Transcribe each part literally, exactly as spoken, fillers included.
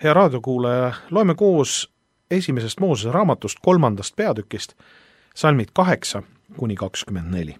Hea raadiokuulaja, loeme koos esimesest Moosese raamatust kolmandast peatükist, salmid kaheksa kuni kakskümmend neli.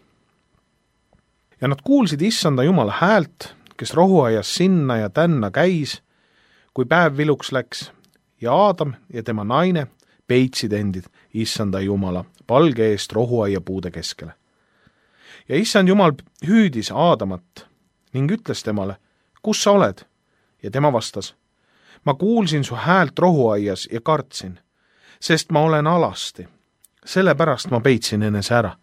Ja nad kuulsid issanda Jumala häält, kes rohuaias sinna ja tänna käis, kui päev viluks läks, ja Aadam ja tema naine peitsid endid issanda Jumala palge eest rohuaia puude keskele. Ja issand Jumal hüüdis Aadamat ning ütles temale, kus sa oled? Ja tema vastas, ma kuulsin su häält rohuaias ja kartsin, sest ma olen alasti, sellepärast ma peitsin enese ära.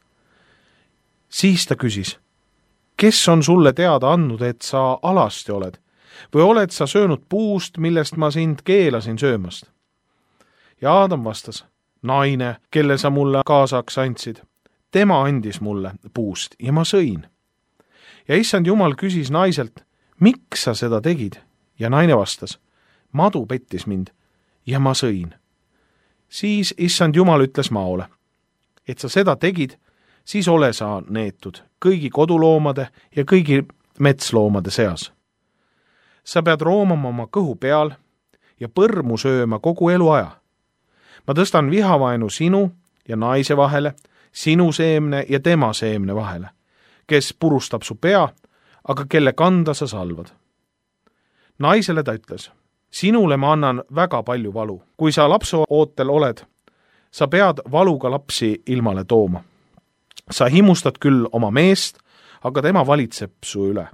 Siis ta küsis, kes on sulle teada andnud, et sa alasti oled, või oled sa söönud puust, millest ma sind keelasin söömast? Ja Aadam vastas, naine, kelle sa mulle kaasaks andsid, tema andis mulle puust ja ma sõin. Ja issand Jumal küsis naiselt, miks sa seda tegid? Ja naine vastas, madu pettis mind ja ma sõin. Siis issand Jumal ütles maole, et sa seda tegid, siis ole sa neetud kõigi koduloomade ja kõigi metsloomade seas. Sa pead roomama oma kõhu peal ja põrmu sööma kogu eluaja. Ma tõstan vihavaenu sinu ja naise vahele, sinu seemne ja tema seemne vahele, kes purustab su pea, aga kelle kanda sa salvad. Naisele ta ütles, sinule ma annan väga palju valu. Kui sa lapseootel oled, sa pead valuga lapsi ilmale tooma. Sa himustad küll oma meest, aga tema valitseb su üle.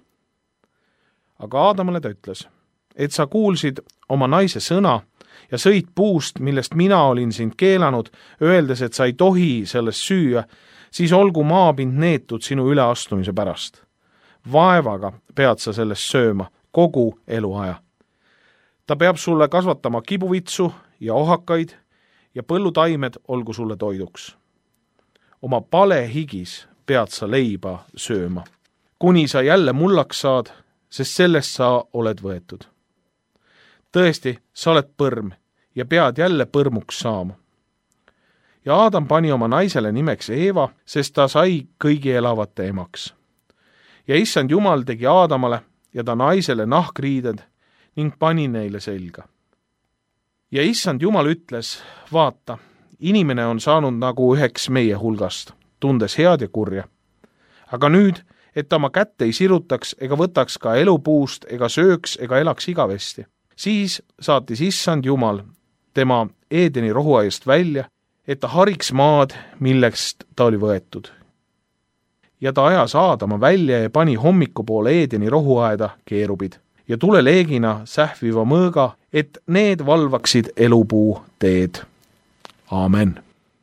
Aga Aadamale ta ütles, et sa kuulsid oma naise sõna ja sõid puust, millest mina olin sind keelanud, öeldes, et sa ei tohi sellest süüa, siis olgu maapind neetud sinu üleastumise pärast. Vaevaga pead sa sellest sööma kogu eluaja. Ta peab sulle kasvatama kibuvitsu ja ohakaid ja põllutaimed olgu sulle toiduks. Oma pale higis pead sa leiba sööma, kuni sa jälle mullaks saad, sest sellest sa oled võetud. Tõesti, sa oled põrm ja pead jälle põrmuks saama. Ja Aadam pani oma naisele nimeks Eeva, sest ta sai kõigi elavate emaks. Ja issand Jumal tegi Aadamale ja ta naisele nahkriided ning pani neile selga. Ja issand Jumal ütles, vaata, inimene on saanud nagu üheks meie hulgast, tundes head ja kurja. Aga nüüd, et ta oma kätte ei sirutaks ega võtaks ka elupuust ega sööks ega elaks igavesti. Siis saatis issand Jumal tema Eedeni rohuaiast välja, et ta hariks maad, millest ta oli võetud. Ja ta ajas Aadama välja ja pani hommikupoole Eedeni rohuaeda keerubid ja tuleleegina sähviva mõõga, et need valvaksid elupuu teed. Aamen.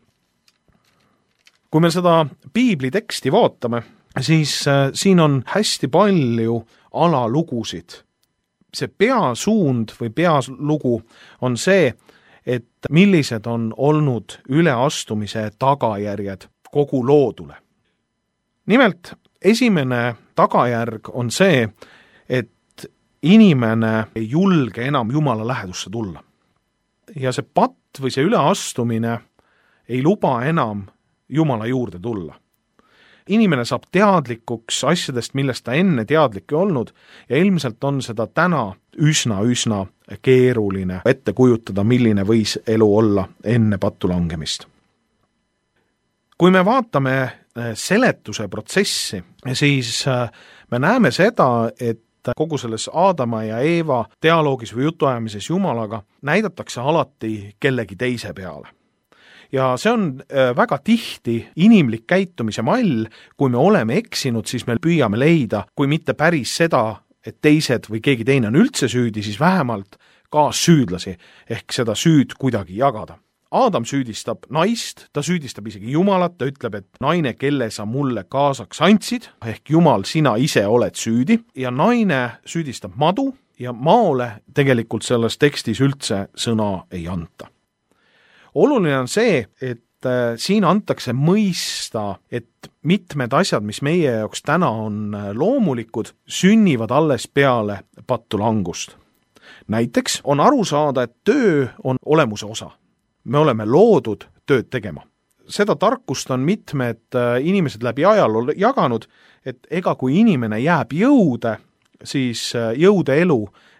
Kui me seda piibli teksti vaatame, siis äh, siin on hästi palju alalugusid. See peasuund või pealugu on see, et millised on olnud üleastumise tagajärjed kogu loodule. Nimelt, esimene tagajärg on see, et inimene ei julge enam Jumala lähedusse tulla. Ja see patt või see üleastumine ei luba enam Jumala juurde tulla. Inimene saab teadlikuks asjadest, millest ta enne teadlik ei olnud, ja ilmselt on seda täna üsna-üsna keeruline ette kujutada, milline võis elu olla enne pattu langemist. Kui me vaatame seletuse protsessi, siis me näeme seda, et kogu selles Aadama ja Eeva dialoogis või jutuajamises Jumalaga näidatakse alati kellegi teise peale. Ja see on väga tihti inimlik käitumise mall, kui me oleme eksinud, siis me püüame leida, kui mitte päris seda, et teised või keegi teine on üldse süüdi, siis vähemalt kaassüüdlasi ehk seda süüd kuidagi jagada. Aadam süüdistab naist, ta süüdistab isegi Jumalat, ta ütleb, et naine, kelle sa mulle kaasaks andsid, ehk Jumal, sina ise oled süüdi, ja naine süüdistab madu ja maole tegelikult selles tekstis üldse sõna ei anta. Oluline on see, et siin antakse mõista, et mitmed asjad, mis meie jaoks täna on loomulikud, sünnivad alles peale pattu langust. Näiteks on aru saada, et töö on olemuse osa. Me oleme loodud tööd tegema. Seda tarkust on mitmed inimesed läbi ajaloo jaganud, et ega kui inimene jääb jõude, siis jõude elu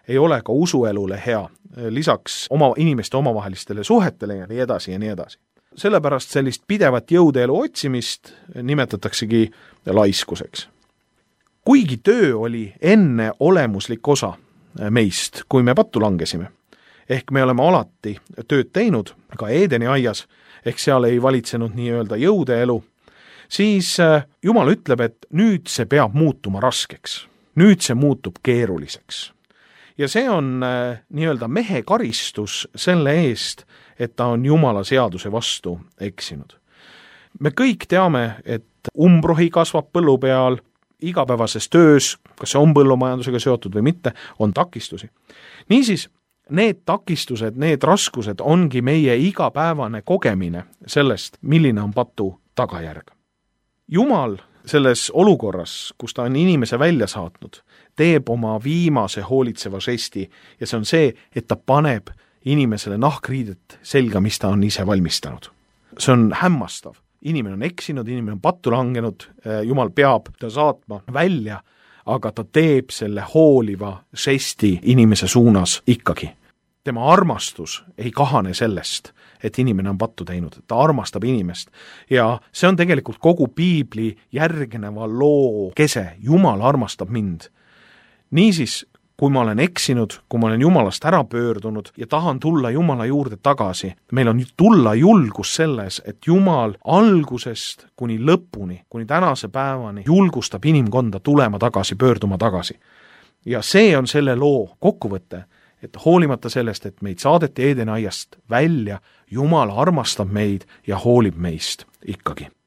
ei ole ka usuelule hea, lisaks oma inimeste omavahelistele suhetele ja nii edasi ja nii edasi. Sellepärast sellist pidevat jõudeelu otsimist nimetataksegi laiskuseks. Kuigi töö oli enne olemuslik osa meist, kui me pattu langesime, ehk me oleme alati tööd teinud, ka Eedeni aias, ehk seal ei valitsenud nii-öelda jõudeelu, siis Jumal ütleb, et nüüd see peab muutuma raskeks. Nüüd see muutub keeruliseks. Ja see on nii-öelda mehe karistus selle eest, et ta on Jumala seaduse vastu eksinud. Me kõik teame, et umbrohi kasvab põllu peal, igapäevases töös, kas see on põllumajandusega seotud või mitte, on takistusi. Niisiis, need takistused, need raskused ongi meie igapäevane kogemine sellest, milline on patu tagajärg. Jumal selles olukorras, kus ta on inimese välja saatnud, teeb oma viimase hoolitseva žesti ja see on see, et ta paneb inimesele nahkriidet selga, mis ta on ise valmistanud. See on hämmastav. Inimene on eksinud, inimene on pattu langenud, Jumal peab ta saatma välja, aga ta teeb selle hooliva žesti inimese suunas ikkagi. Tema armastus ei kahane sellest, et inimene on pattu teinud, ta armastab inimest. Ja see on tegelikult kogu piibli järgneva loo kese, Jumal armastab mind. Niisiis, kui ma olen eksinud, kui ma olen Jumalast ära pöördunud ja tahan tulla Jumala juurde tagasi, meil on tulla julgus selles, et Jumal algusest kuni lõpuni, kuni tänase päevani julgustab inimkonda tulema tagasi, pöörduma tagasi. Ja see on selle loo kokkuvõte, et hoolimata sellest, et meid saadeti Eedeni aiast välja, Jumal armastab meid ja hoolib meist ikkagi.